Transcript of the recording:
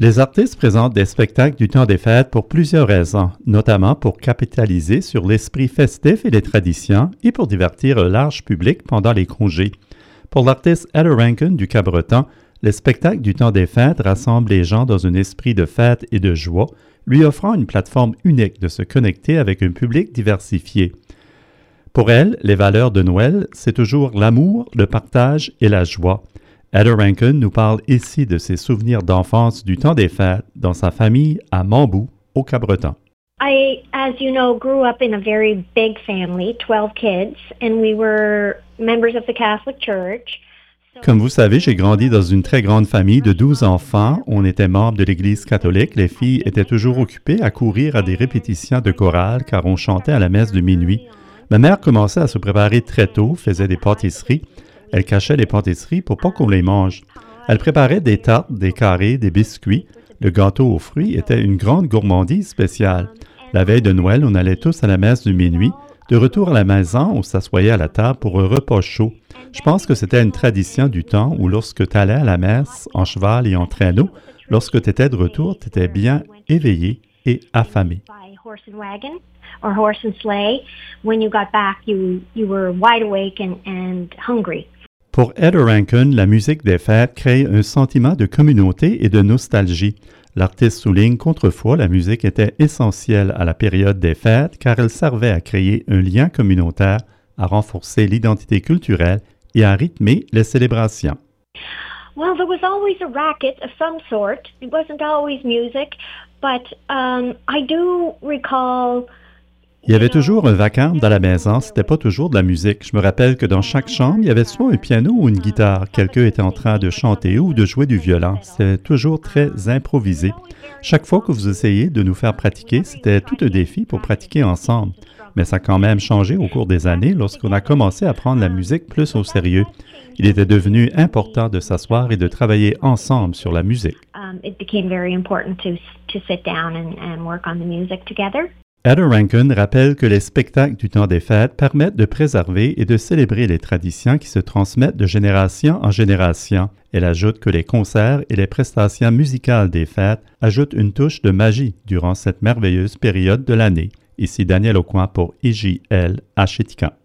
Les artistes présentent des spectacles du temps des fêtes pour plusieurs raisons, notamment pour capitaliser sur l'esprit festif et les traditions et pour divertir un large public pendant les congés. Pour l'artiste Heather Rankin du Cabreton, les spectacles du temps des fêtes rassemblent les gens dans un esprit de fête et de joie, lui offrant une plateforme unique de se connecter avec un public diversifié. Pour elle, les valeurs de Noël, c'est toujours l'amour, le partage et la joie. Heather Rankin nous parle ici de ses souvenirs d'enfance du temps des fêtes dans sa famille à Mambu, au Cabreton. I, as you know, grew up in a very big family, 12 kids, and we were members of the Catholic Church. Comme vous savez, j'ai grandi dans une très grande famille de 12 enfants. On était membres de l'Église catholique. Les filles étaient toujours occupées à courir à des répétitions de chorale car on chantait à la messe de minuit. Ma mère commençait à se préparer très tôt, faisait des pâtisseries. Elle cachait les pâtisseries pour pas qu'on les mange. Elle préparait des tartes, des carrés, des biscuits. Le gâteau aux fruits était une grande gourmandise spéciale. La veille de Noël, on allait tous à la messe de minuit. De retour à la maison, on s'assoyait à la table pour un repas chaud. Je pense que c'était une tradition du temps où lorsque tu allais à la messe, en cheval et en traîneau, lorsque tu étais de retour, tu étais bien éveillé et affamé. Or horse and sleigh. When you got back, you were wide awake and hungry. Pour Heather Rankin, la musique des fêtes crée un sentiment de communauté et de nostalgie. L'artiste souligne qu'autrefois, la musique était essentielle à la période des fêtes car elle servait à créer un lien communautaire, à renforcer l'identité culturelle et à rythmer les célébrations. Well, there was always a racket of some sort. It wasn't always music, but I do recall. Il y avait toujours un vacarme dans la maison, c'était pas toujours de la musique. Je me rappelle que dans chaque chambre, il y avait soit un piano ou une guitare. Quelqu'un était en train de chanter ou de jouer du violon. C'était toujours très improvisé. Chaque fois que vous essayez de nous faire pratiquer, c'était tout un défi pour pratiquer ensemble. Mais ça a quand même changé au cours des années lorsqu'on a commencé à prendre la musique plus au sérieux. Il était devenu important de s'asseoir et de travailler ensemble sur la musique. It became very important to sit down and work on the music together. Heather Rankin rappelle que les spectacles du temps des fêtes permettent de préserver et de célébrer les traditions qui se transmettent de génération en génération. Elle ajoute que les concerts et les prestations musicales des fêtes ajoutent une touche de magie durant cette merveilleuse période de l'année. Ici Daniel Aucoin pour IJL à Chéticamp.